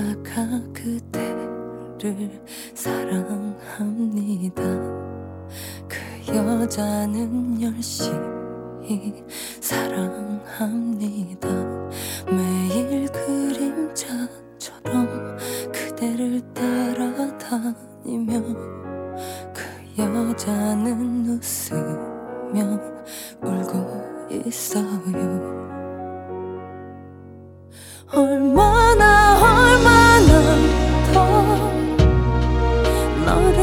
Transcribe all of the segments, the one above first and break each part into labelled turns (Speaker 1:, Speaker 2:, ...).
Speaker 1: 여자가 그대를 사랑합니다. 그 여자는 열심히 사랑합니다. 매일 그림자처럼 그대를 따라다니며 그 여자는 웃으며 울고 있어요. 얼마나 더 너를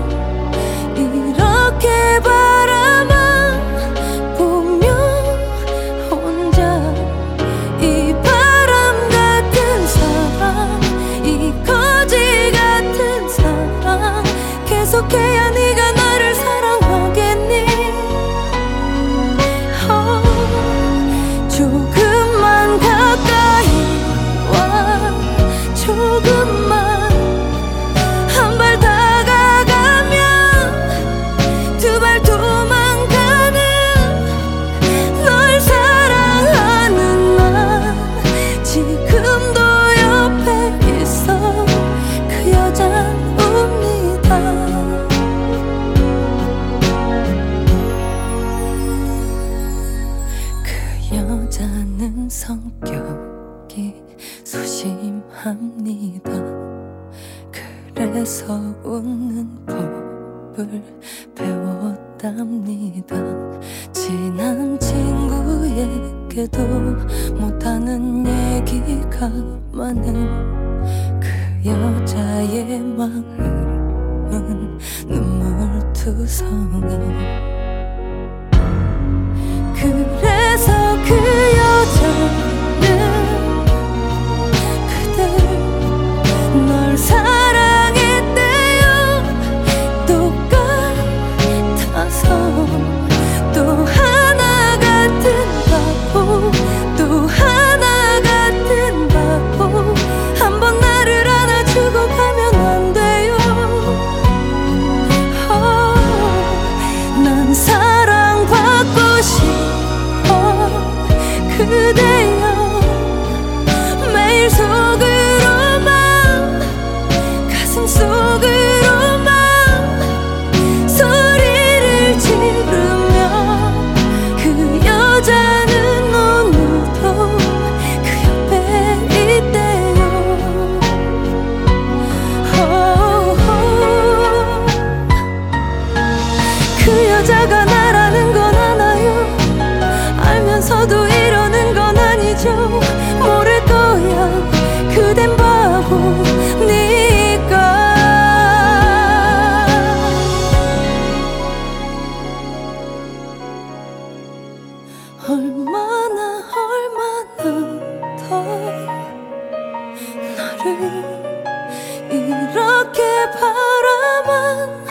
Speaker 1: 이렇게 바라만 보며 혼자 이 바람 같은 사랑, 이 거지 같은 사랑 계속해야 네가 나를 사랑하겠니? 조금만 가까이 조금만 한 발 다가가면 두 발 도망가는 널 사랑하는 난 지금도 옆에 있어. 그 여자는 웁니다. 그 여자는 성격이 소심합니다. 그래서 웃는 법을 배웠답니다. 친한 친구에게도 못하는 얘기가 많은 그 여자의 마음은 눈물투성이. 그래서 그 여자는 널 사랑했대요. 똑같아서 또 하나 같은 바보, 또 하나 같은 바보. 한번 나를 안아주고 가면 안 돼요. 난 사랑받고 싶어 그대여. 매일 속으로만 속으로만 소리를 지르며 그 여자는 오늘도 그 옆에 있대요. 그 여자가 나라는 건 알아요. 알면서도 이러는 건 아니죠. 모를 거야 그댄 바보니까. 얼마나 더 너를 이렇게 바라만